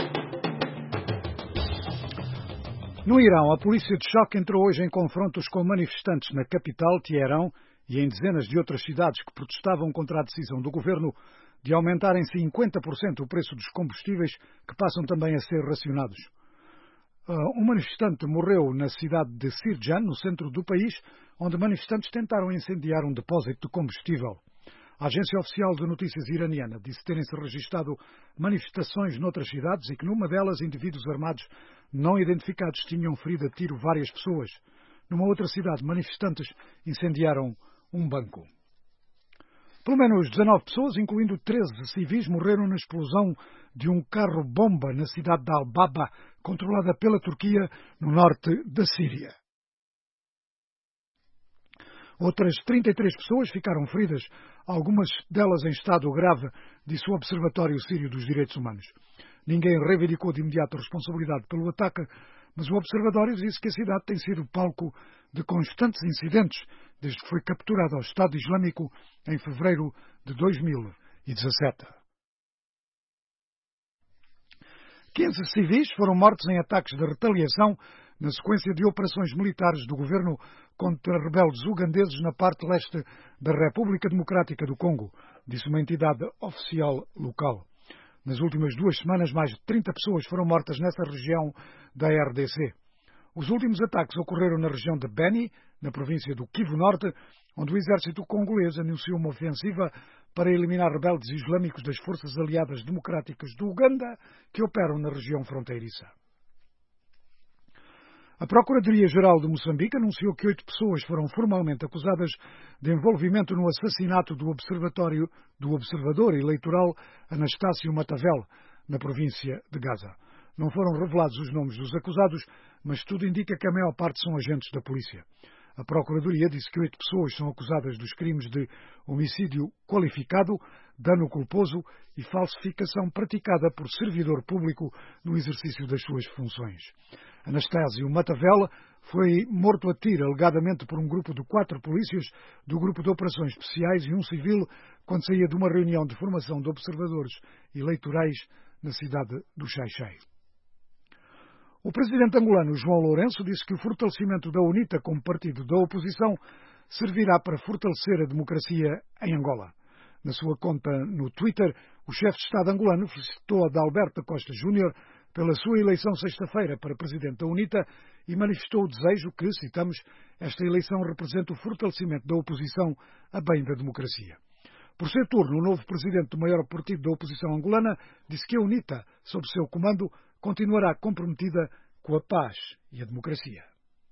No Irão, a polícia de choque entrou hoje em confrontos com manifestantes na capital, Teherão, e em dezenas de outras cidades que protestavam contra a decisão do governo de aumentar em cinquenta por cento o preço dos combustíveis, que passam também a ser racionados. Um manifestante morreu na cidade de Sirjan, no centro do país, onde manifestantes tentaram incendiar um depósito de combustível. A agência oficial de notícias iraniana disse terem-se registado manifestações noutras cidades e que numa delas indivíduos armados não identificados tinham ferido a tiro várias pessoas. Numa outra cidade, manifestantes incendiaram um banco. Pelo menos dezenove pessoas, incluindo treze civis, morreram na explosão de um carro-bomba na cidade de Al-Baba, controlada pela Turquia, no norte da Síria. Outras trinta e três pessoas ficaram feridas, algumas delas em estado grave, disse o Observatório Sírio dos Direitos Humanos. Ninguém reivindicou de imediato responsabilidade pelo ataque, mas o Observatório disse que a cidade tem sido palco de constantes incidentes desde que foi capturada ao Estado Islâmico em fevereiro de dois mil e dezassete. quinze civis foram mortos em ataques de retaliação na sequência de operações militares do governo contra rebeldes ugandeses na parte leste da República Democrática do Congo, disse uma entidade oficial local. Nas últimas duas semanas, mais de trinta pessoas foram mortas nessa região da R D C. Os últimos ataques ocorreram na região de Beni, na província do Kivu Norte, onde o exército congolês anunciou uma ofensiva para eliminar rebeldes islâmicos das forças aliadas democráticas do Uganda que operam na região fronteiriça. A Procuradoria-Geral de Moçambique anunciou que oito pessoas foram formalmente acusadas de envolvimento no assassinato do observatório do observador eleitoral Anastácio Matavel, na província de Gaza. Não foram revelados os nomes dos acusados, mas tudo indica que a maior parte são agentes da polícia. A Procuradoria disse que oito pessoas são acusadas dos crimes de homicídio qualificado, dano culposo e falsificação praticada por servidor público no exercício das suas funções. Anastásio Matavel foi morto a tiro, alegadamente por um grupo de quatro polícias do Grupo de Operações Especiais e um civil, quando saía de uma reunião de formação de observadores eleitorais na cidade do Xai-Xai. O presidente angolano João Lourenço disse que o fortalecimento da UNITA como partido da oposição servirá para fortalecer a democracia em Angola. Na sua conta no Twitter, o chefe de Estado angolano felicitou Adalberto Costa Júnior pela sua eleição sexta-feira para presidente da UNITA e manifestou o desejo que, citamos, esta eleição represente o fortalecimento da oposição a bem da democracia. Por ser turno, o novo presidente do maior partido da oposição angolana disse que a UNITA, sob seu comando, continuará comprometida com a paz e a democracia.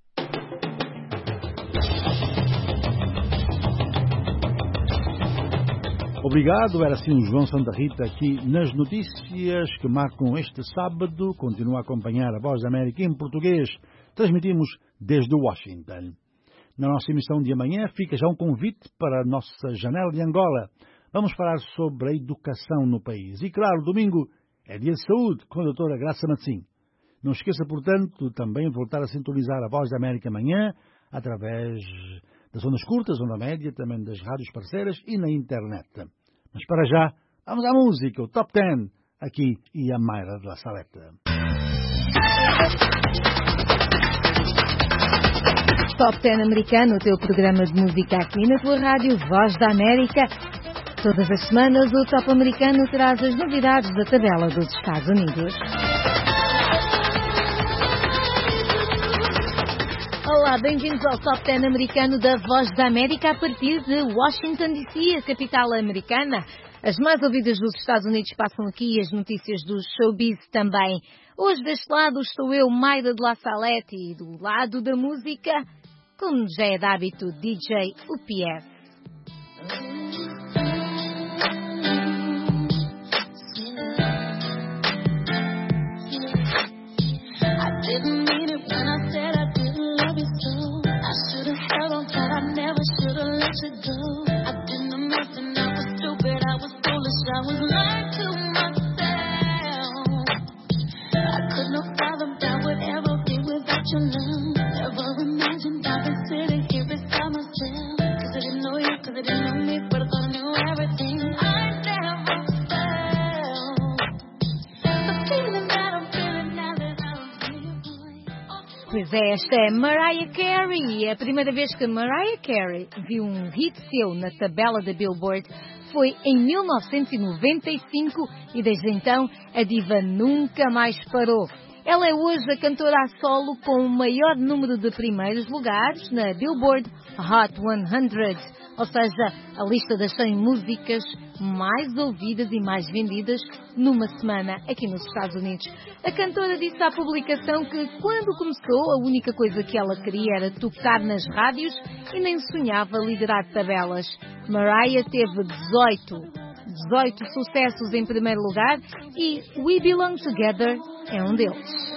Obrigado, era assim o João Santa Rita aqui nas notícias que marcam este sábado. Continua a acompanhar a Voz da América em português. Transmitimos desde Washington. Na nossa emissão de amanhã fica já um convite para a nossa janela de Angola. Vamos falar sobre a educação no país. E claro, domingo é dia de saúde com a doutora Graça Matsim. Não esqueça, portanto, também voltar a sintonizar a Voz da América amanhã através das ondas curtas, onda média, também das rádios parceiras e na internet. Mas para já, vamos à música, o Top dez, aqui e a Mayra de la Saleta. Top dez americano, o teu programa de música aqui na tua rádio Voz da América. Todas as semanas o Top americano traz as novidades da tabela dos Estados Unidos. Olá, bem-vindos ao Top dez americano da Voz da América a partir de Washington D C, a capital americana. As mais ouvidas dos Estados Unidos passam aqui e as notícias do showbiz também. Hoje deste lado estou eu, Mayra de La Salette, e do lado da música, como já é de hábito, D J U P S. I didn't mean it when I said I didn't love you so. I should have held on tight, I never should have let you go. I didn't know nothing, I was stupid, I was foolish, I was lying to myself. I could not fathom that would ever be without your love. Never imagined I'd be sitting here beside myself. Cause I didn't know you, cause I didn't know me, but I thought I knew everything. I never felt the feeling that I'm feeling now that I don't feel you, boy. Pois é, esta é Mariah Carey. É a primeira vez que Mariah Carey viu um hit seu na tabela da Billboard foi em mil novecentos e noventa e cinco e desde então a diva nunca mais parou. Ela é hoje a cantora a solo com o maior número de primeiros lugares na Billboard Hot cem, ou seja, a lista das cem músicas mais ouvidas e mais vendidas numa semana aqui nos Estados Unidos. A cantora disse à publicação que quando começou a única coisa que ela queria era tocar nas rádios e nem sonhava liderar tabelas. Mariah teve dezoito sucessos em primeiro lugar e We Belong Together é um deles.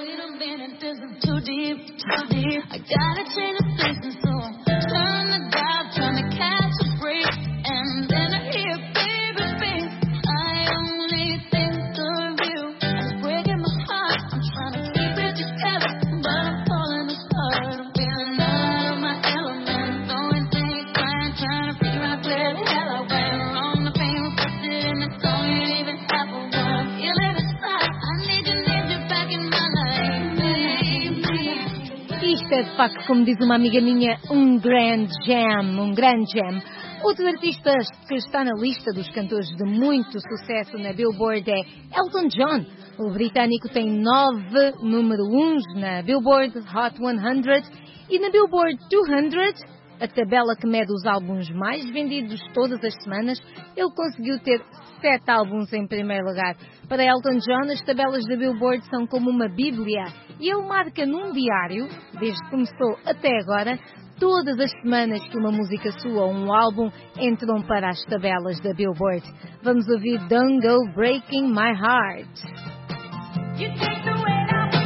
Isto é, de facto, como diz uma amiga minha, um grand jam, um grande jam. Outro artista que está na lista dos cantores de muito sucesso na Billboard é Elton John. O britânico tem nove número uns na Billboard Hot cem e na Billboard duzentos, a tabela que mede os álbuns mais vendidos todas as semanas, ele conseguiu ter sete álbuns em primeiro lugar. Para Elton John, as tabelas da Billboard são como uma bíblia e ele marca num diário, desde que começou até agora, todas as semanas que uma música sua ou um álbum entram para as tabelas da Billboard. Vamos ouvir Don't Go Breaking My Heart. You take the way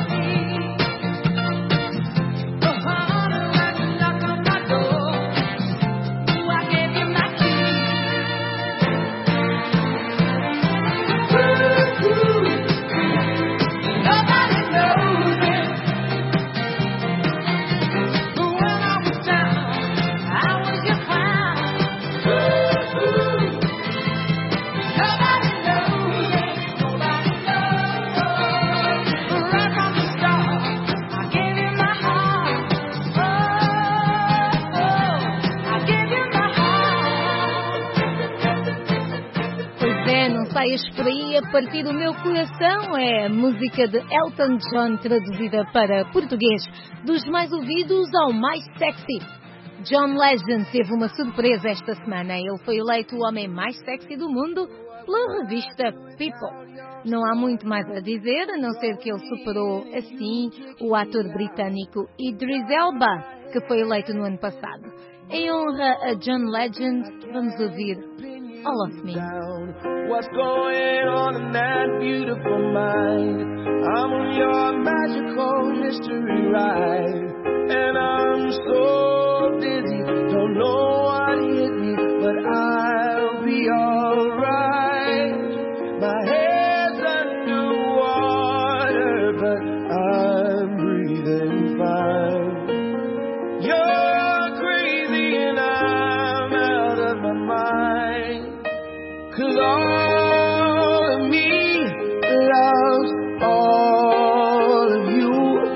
saias por aí a partir do meu coração é a música de Elton John traduzida para português, dos mais ouvidos ao mais sexy. John Legend teve uma surpresa esta semana. Ele foi eleito o homem mais sexy do mundo pela revista People. Não há muito mais a dizer, a não ser que ele superou assim o ator britânico Idris Elba, que foi eleito no ano passado. Em honra a John Legend, vamos ouvir All of Me. What's going on in that beautiful mind? I'm on your magical mystery ride, and I'm so dizzy, don't know what hit me, but I'll be alright. My head's under water, but I'm breathing fine. You're crazy and I'm out of my mind, 'cause all of me loves all of you.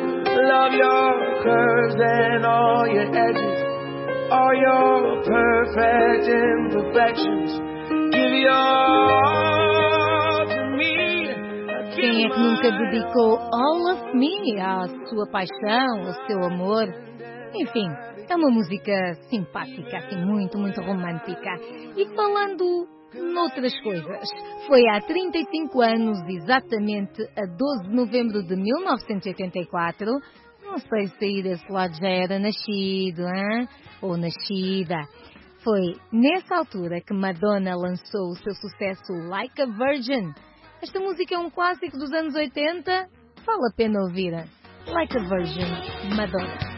curves and all your edges, all your perfect imperfections. Give your all to me. Quem é que nunca dedicou All of Me à sua paixão, ao seu amor? Enfim, é uma música simpática, assim, muito, muito romântica. E falando noutras coisas, foi há trinta e cinco anos, exatamente a doze de novembro de mil novecentos e oitenta e quatro, não sei se aí desse lado já era nascido, hein? Ou nascida. Foi nessa altura que Madonna lançou o seu sucesso Like a Virgin. Esta música é um clássico dos anos oitenta, vale a pena ouvir. Like a Virgin, Madonna.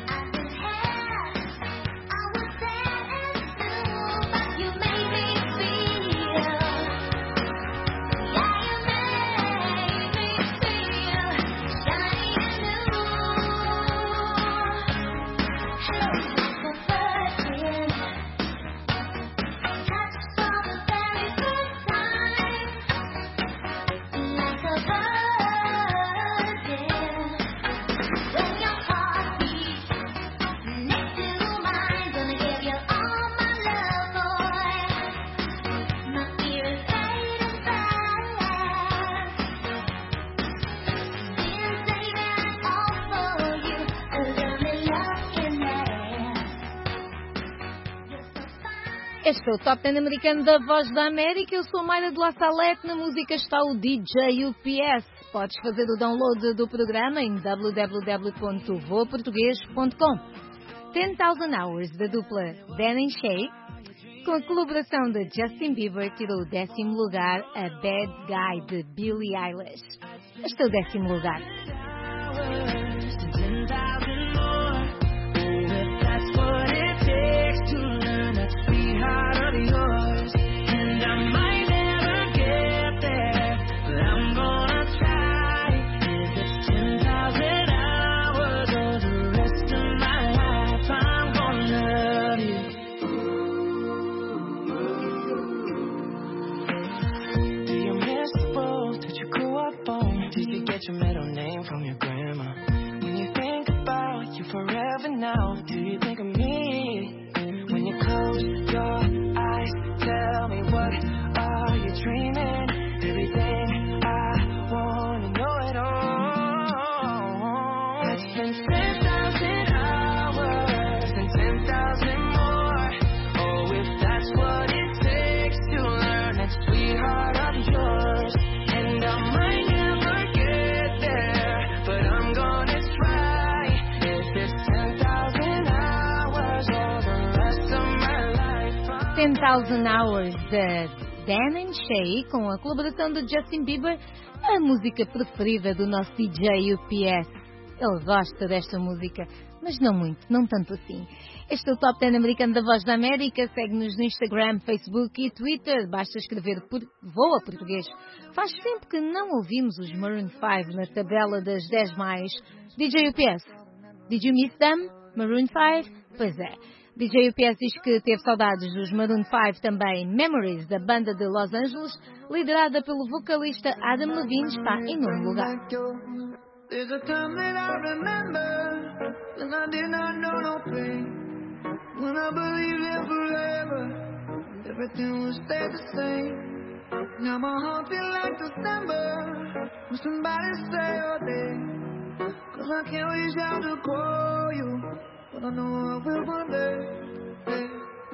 Este é o Top dez americano da Voz da América. Eu sou a Mayra de La Salette. Na música está o D J U P S. Podes fazer o download do programa em w w w ponto voa português ponto com. ten thousand Hours, da dupla Dan and Shay, com a colaboração de Justin Bieber, tirou o décimo lugar a Bad Guy, de Billie Eilish. Este é o décimo lugar. Your middle name from your grandma. When you think about you forever now, do you think of me? When you close your eyes, tell me what are you dreaming? Everything I wanna know it all. It's been ten thousand hours and ten thousand more. Oh, if that's what it takes to learn that sweetheart of yours. And I might never get there, but I'm gonna try. If it's ten thousand hours or the rest of my life. ten thousand Hours, de Dan and Shay, com a colaboração de Justin Bieber, a música preferida do nosso D J U P S. Ele gosta desta música, mas não muito, não tanto assim. Este é o Top dez americano da Voz da América. Segue-nos no Instagram, Facebook e Twitter. Basta escrever por Voa Português. Faz tempo que não ouvimos os Maroon five na tabela das dez mais. D J U P S, did you miss them? Maroon five? Pois é. D J U P S diz que teve saudades dos Maroon five também. Memories, da banda de Los Angeles, liderada pelo vocalista Adam Levine, está em nono lugar. There's a time that I remember when I did not know no pain. When I believed in forever, everything would stay the same. Now my heart feels like December when somebody say your name. Cause I can't reach out to call you, but I know I will one day. Hey.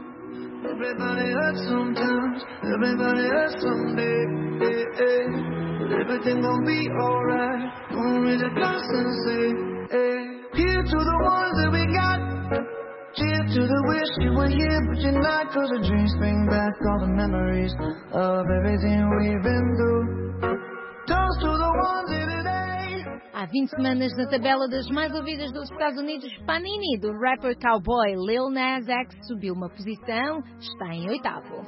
Everybody hurts sometimes, everybody hurts someday. Hey, hey. But everything gon' be alright. Gonna raise a glass and say, hey. Here to the ones that we got. Cheers to the wish you were here, but you're not. Cause the dreams bring back all the memories of everything we've been through. Toast to the ones here today. Há vinte semanas na tabela das mais ouvidas dos Estados Unidos, Panini, do rapper cowboy Lil Nas X, subiu uma posição, está em oitavo.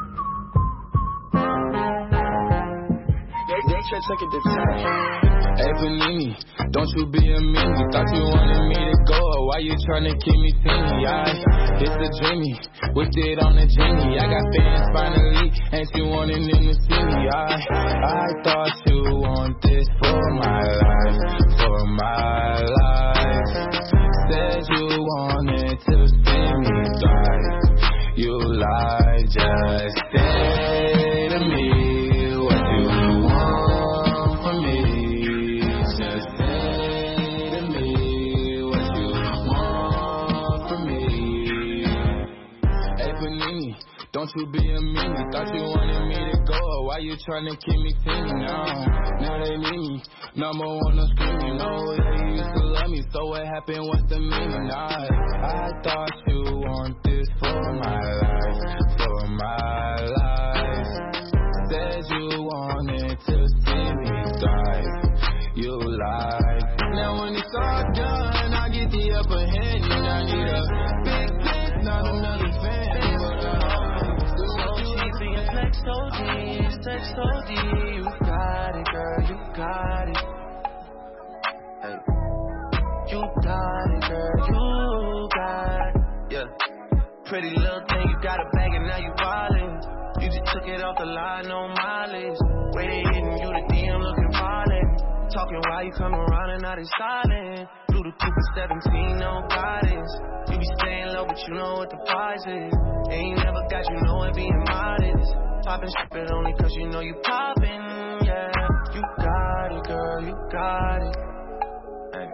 They, they should take it to time. Hey, Panini, don't you be a meanie. Thought you wanted me to go, or why you tryna keep me teeny? I, it's a dreamy, whipped it on a genie. I got fans finally, and she wanted them to see me. I, I thought you want this for my life, for my life. Said you wanted to see me thrive. You lied, just say to me what you want from me. Just say to me what you want from me. Hey Panini, don't you be a meanie. Thought you wanted me to go, or why you tryna keep me teeny now? Now they need me, number one on screen. You know they used to love me, so what happened? What's the meaning? I, I thought you want this for my life, for my life. Said you wanted to see me thrive. You lied. Now when it's all done, I get the upper hand. And I need a big piece, not another fan. Flex O D, sex O D, you got it, girl, you got it. Hey. You got it, girl, you got it. Yeah. Pretty little thing, you got a bag and now you wildin'. You just took it off the line, no mileage. Way they hitting you, the D M looking violent. Talking while you come around and now they silent. Blue the Cooper seventeen, no guidance. You be staying low, but you know what the price is. Ain't never got you know it being modest. Poppin' shit only cause you know you poppin', yeah. You got it, girl, you got it. Hey.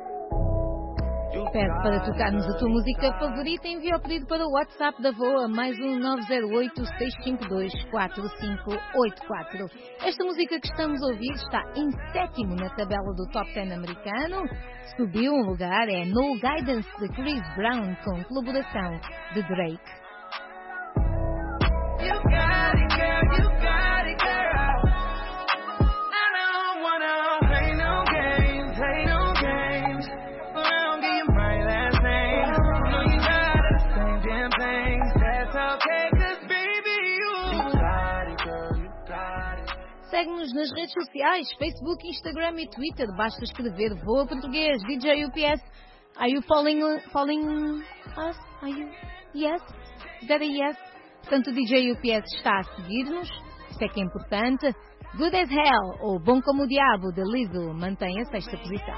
Pede para tocarmos a tua música favorita, envia o pedido para o WhatsApp da VOA, mais um nove zero oito, seis cinco dois, quatro cinco oito quatro. Esta música que estamos a ouvir está em sétimo na tabela do Top dez americano. Subiu um lugar, é No Guidance de Chris Brown, com colaboração de Drake. You got it, girl, you got it, girl. I don't wanna play no games, play no games. But I don't give you my last name. No, you got the same damn things. That's okay, cause baby, you, you got it, girl, you got it. Segue-nos nas redes sociais, Facebook, Instagram e Twitter. Basta escrever Voa Português, D J U P S. Are you following, following us? Are you? Yes? Is that a yes? Portanto, o D J U P S está a seguir-nos, isso é que é importante. Good as Hell, ou Bom Como o Diabo, de Lizzo, mantém a sexta posição.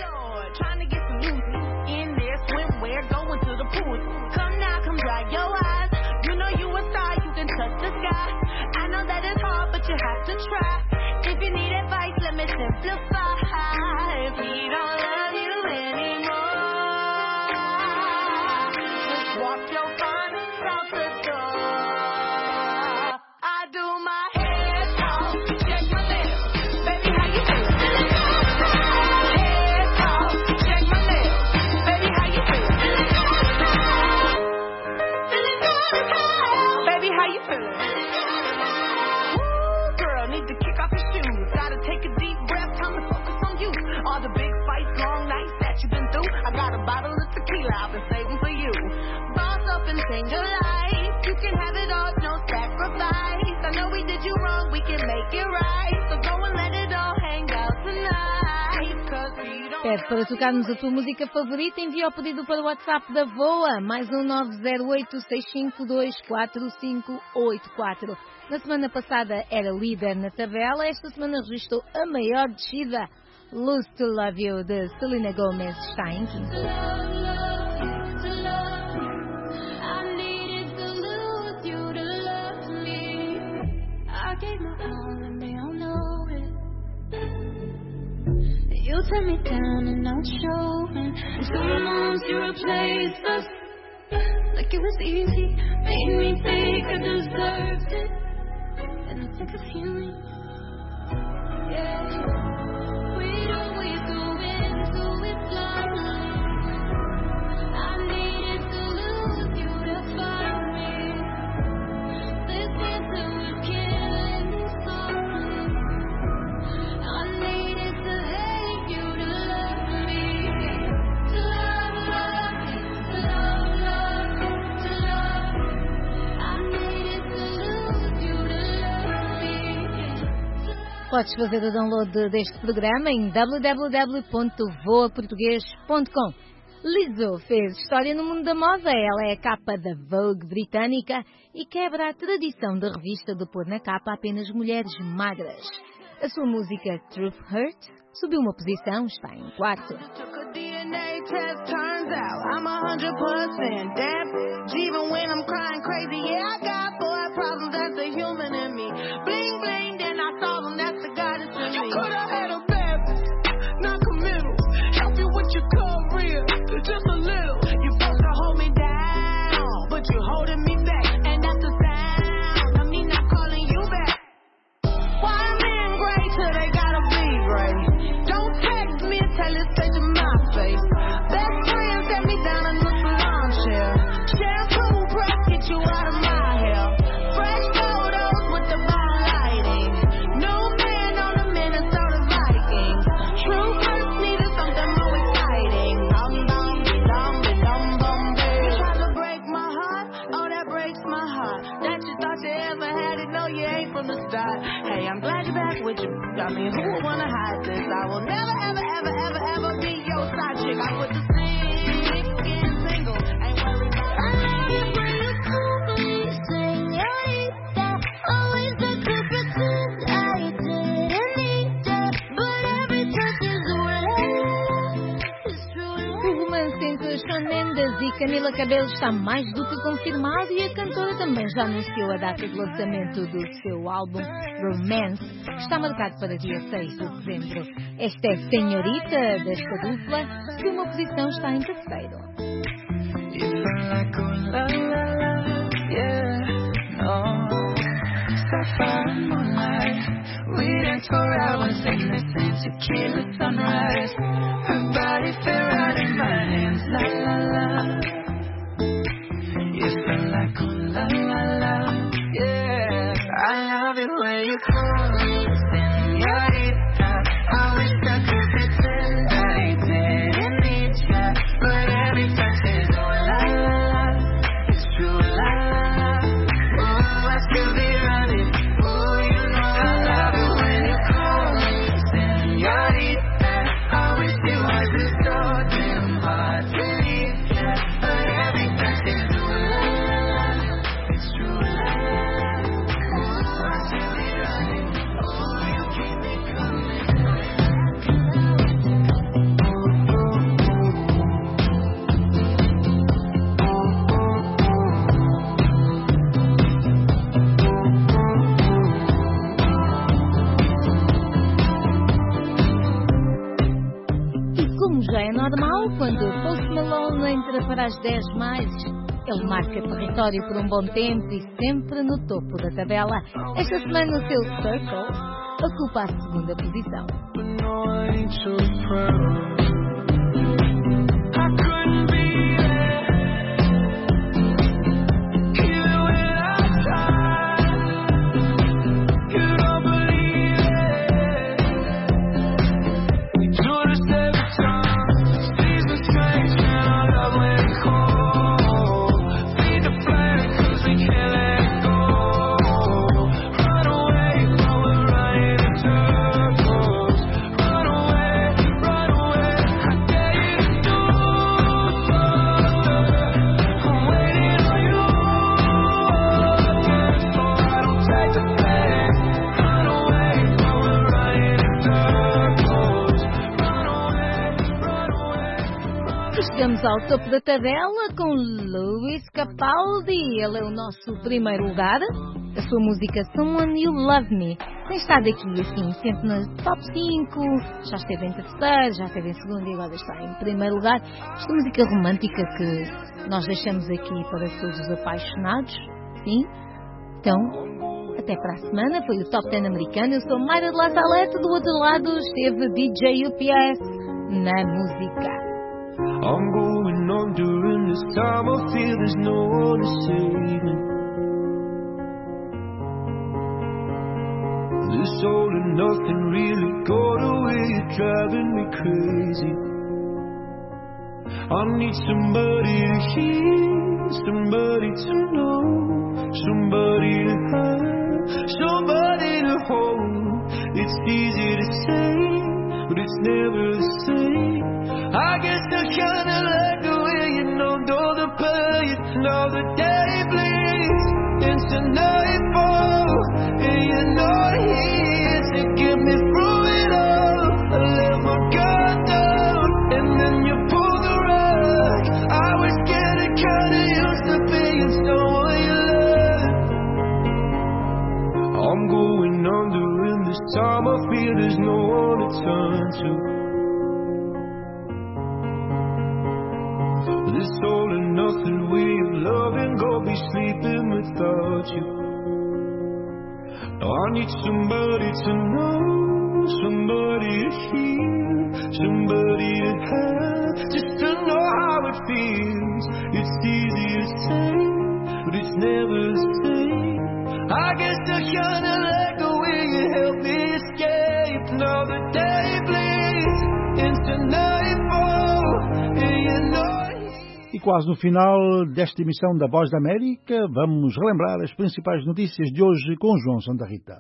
Pede para tocarmos a tua música favorita, envia o pedido para o WhatsApp da VOA, mais um nove zero oito, seis cinco dois, quatro cinco oito quatro. Na semana passada era líder na tabela, esta semana registrou a maior descida. Lose to Love You, de Selena Gomez, está em quinto. You turn me down and I'm showing. And sometimes you replace us like it was easy. Made me think I deserved it. And I think of healing. Yeah. We always go into it blindly. I needed to lose you to find me. This answer was killing me softly. I needed to hate you to love me. To love, love me. To love, love me. To love me. I needed to lose you to love me. Podes fazer o download deste programa em w w w ponto voa português ponto com. Lizzo fez história no mundo da moda. Ela é a capa da Vogue britânica e quebra a tradição da revista de pôr na capa apenas mulheres magras. A sua música Truth Hurts subiu uma posição, está em quarto. Just a little, you're supposed to hold me down, but you're holding me back, and that's the sound of me not calling you back. Why men gray till they gotta be gray? Don't text me and tell it straight to my face. Best friend set me down in the salon chair. Shampoo press get you out of my hair. Fresh photos with the bomb lighting. New man on the Minnesota Vikings. True hurts needed something more exciting. Um, You ain't from the start. Hey, I'm glad you're back with you. I mean, who would wanna hide this? I will never, ever, ever, ever, ever be your side chick. I put the skin single. Ain't worried about it. I love you when you call me señorita. Always the to pretend I didn't need that, but every touch is wet. It's true. O romance entre Shawn Mendes e Camila Cabello está mais do que confirmado e a cantora também já anunciou a data de lançamento do seu álbum Romance, que está marcado para dia seis de dezembro. Esta é Senhorita desta dupla, que uma posição está em terceiro. I love it when you call me señorita. I wish I could pretend I didn't need ya, but every touch is oh la la la. It's true la la la. Oh, I still be running. Oh, you know I love it when you call me señorita. I wish it wasn't so damn hard to leave ya, but every touch is oh la la la. It's true la la la. Já é normal, quando Post Malone entra para as dez mais, ele marca território por um bom tempo e sempre no topo da tabela. Esta semana o seu Circle ocupa a segunda posição. Chegamos ao topo da tabela com Lewis Capaldi. Ele é o nosso primeiro lugar. A sua música Someone You Love Me tem estado aqui assim, sempre no top cinco. Já esteve em terceiro, já esteve em segundo e agora está em primeiro lugar. Esta música romântica que nós deixamos aqui para todos os apaixonados. Sim? Então, até para a semana. Foi o Top dez americano. Eu sou Mayra de La Salete. Do outro lado esteve D J U P S na música. I'm going on during this time. I feel there's no one to save me. This all and nothing really got away. You're driving me crazy. I need somebody to hear, somebody to know, somebody to have, somebody to hold. It's easy to say, but it's never the same. I guess I kinda like the way you know, know the pain. Now the day bleeds into nightfall, and you're not here to get me through it all. I let my guard down, and then you pull the rug. I was getting kinda used to being someone you love. I'm going under, and this time I feel there's no one to turn to. This all and nothing way of loving, go be sleeping without you. Now I need somebody to know, somebody to hear, somebody to have, just to know how it feels. It's easy to say, but it's never the same. I guess I kinda like the way you help me escape. Now the day bleeds into nightfall, and you're not. E quase no final desta emissão da Voz da América, vamos relembrar as principais notícias de hoje com João Santa Rita.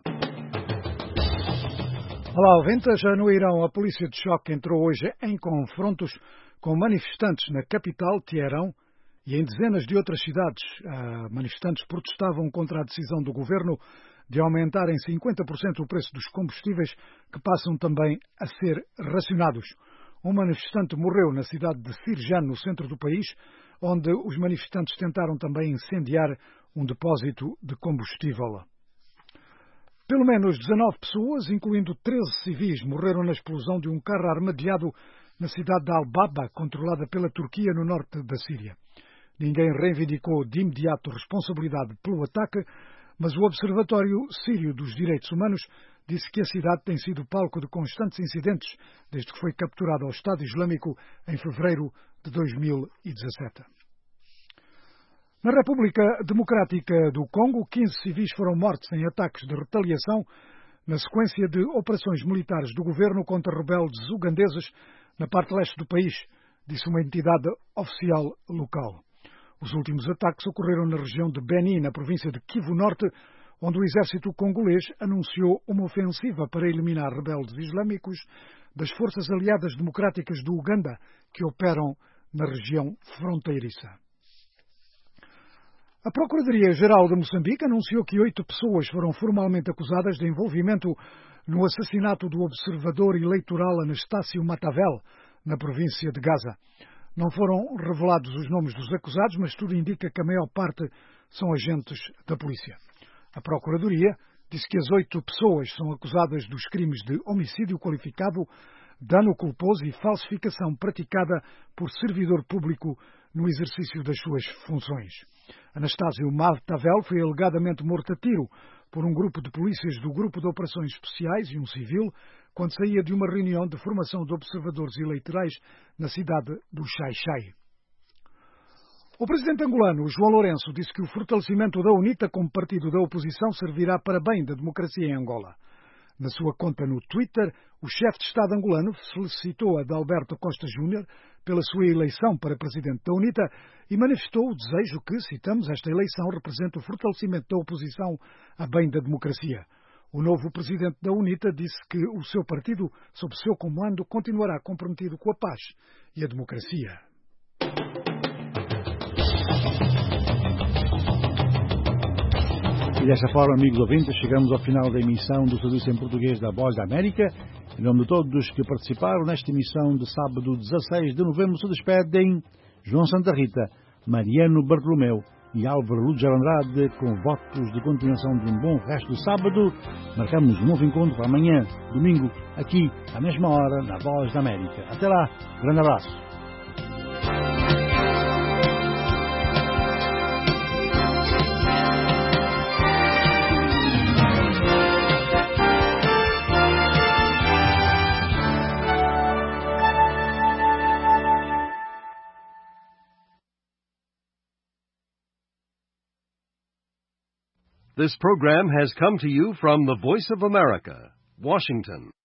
Olá, ouvintes. No Irão, a polícia de choque entrou hoje em confrontos com manifestantes na capital, Teherão, e em dezenas de outras cidades. Manifestantes protestavam contra a decisão do governo de aumentar em cinquenta por cento o preço dos combustíveis, que passam também a ser racionados. Um manifestante morreu na cidade de Sirjan, no centro do país, onde os manifestantes tentaram também incendiar um depósito de combustível. Pelo menos dezanove pessoas, incluindo treze civis, morreram na explosão de um carro armadilhado na cidade de Al-Baba, controlada pela Turquia no norte da Síria. Ninguém reivindicou de imediato responsabilidade pelo ataque, mas o Observatório Sírio dos Direitos Humanos disse que a cidade tem sido palco de constantes incidentes desde que foi capturada ao Estado Islâmico em fevereiro de dois mil e dezassete. Na República Democrática do Congo, quinze civis foram mortos em ataques de retaliação na sequência de operações militares do governo contra rebeldes ugandeses na parte leste do país, disse uma entidade oficial local. Os últimos ataques ocorreram na região de Beni, na província de Kivu Norte, onde o exército congolês anunciou uma ofensiva para eliminar rebeldes islâmicos das forças aliadas democráticas do Uganda, que operam na região fronteiriça. A Procuradoria-Geral de Moçambique anunciou que oito pessoas foram formalmente acusadas de envolvimento no assassinato do observador eleitoral Anastácio Matavel, na província de Gaza. Não foram revelados os nomes dos acusados, mas tudo indica que a maior parte são agentes da polícia. A Procuradoria disse que as oito pessoas são acusadas dos crimes de homicídio qualificado, dano culposo e falsificação praticada por servidor público no exercício das suas funções. Anastácio Matavel foi alegadamente morto a tiro por um grupo de polícias do Grupo de Operações Especiais e um civil quando saía de uma reunião de formação de observadores eleitorais na cidade do Xai-Xai. O presidente angolano, João Lourenço, disse que o fortalecimento da UNITA como partido da oposição servirá para bem da democracia em Angola. Na sua conta no Twitter, o chefe de Estado angolano felicitou Adalberto Costa Júnior pela sua eleição para presidente da UNITA e manifestou o desejo que, citamos, esta eleição representa o fortalecimento da oposição a bem da democracia. O novo presidente da UNITA disse que o seu partido, sob seu comando, continuará comprometido com a paz e a democracia. E desta forma, amigos ouvintes, chegamos ao final da emissão do Serviço em Português da Voz da América. Em nome de todos que participaram nesta emissão de sábado dezasseis de novembro, se despedem João Santa Rita, Mariano Bartolomeu e Álvaro Ludes Andrade, com votos de continuação de um bom resto de sábado. Marcamos um novo encontro para amanhã, domingo, aqui, à mesma hora, na Voz da América. Até lá, grande abraço. This program has come to you from the Voice of America, Washington.